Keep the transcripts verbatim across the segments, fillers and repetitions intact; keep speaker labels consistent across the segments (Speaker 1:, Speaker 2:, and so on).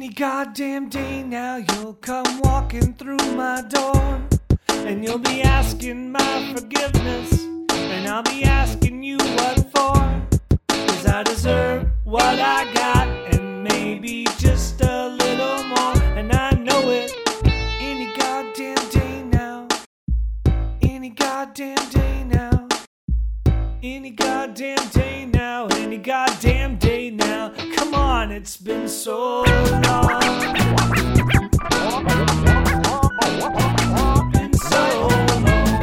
Speaker 1: Any goddamn day now you'll come walking through my door, and you'll be asking my forgiveness, and I'll be asking you what for. Cause I deserve what I got, and maybe just a little more, and I know it. Any goddamn day now, any goddamn day now, any goddamn day now, any goddamn day now. Come on, it's been so long. Been so long.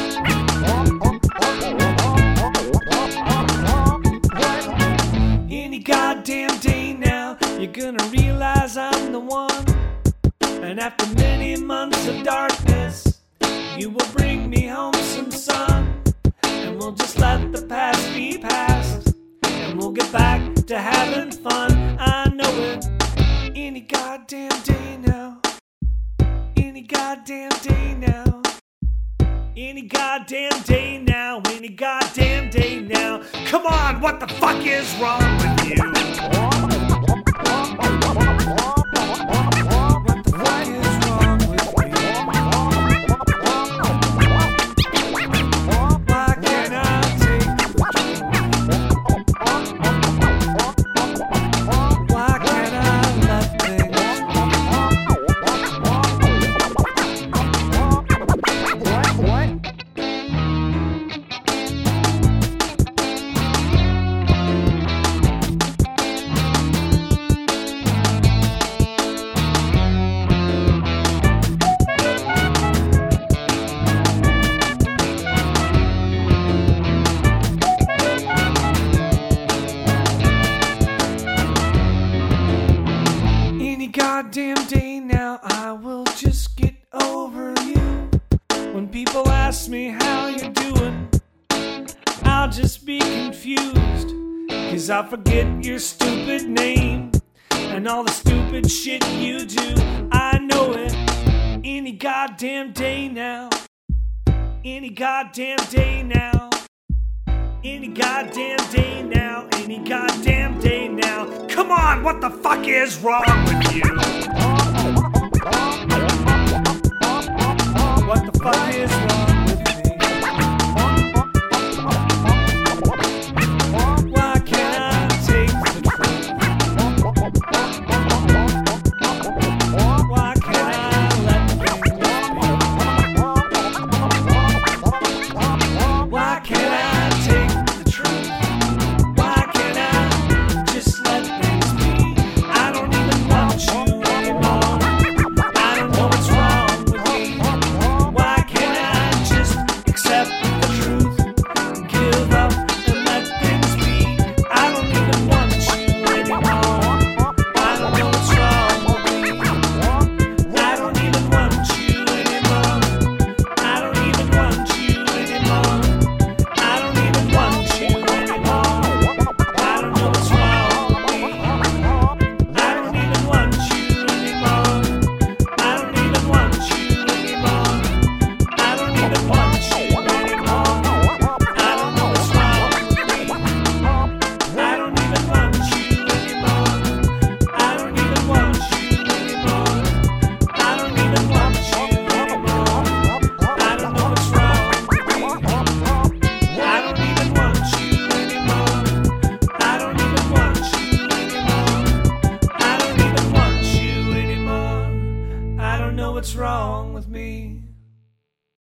Speaker 1: Any goddamn day now, you're gonna realize I'm the one. And after many months of darkness, you will bring me home some sun. And we'll just let the past be past, and we'll get back to having fun. I know it. Any goddamn day now, any goddamn day now, any goddamn day now, any goddamn day now. Come on, what the fuck is wrong with you? What the fuck is wrong with me? Why can't I take the Why can't I let things goddamn day now, I will just get over you. When people ask me how you're doing, I'll just be confused, cause I forget your stupid name and all the stupid shit you do. I know it. Any goddamn day now, any goddamn day now, any goddamn day now, any goddamn day now. Come on, what the fuck is wrong with you? What the fuck is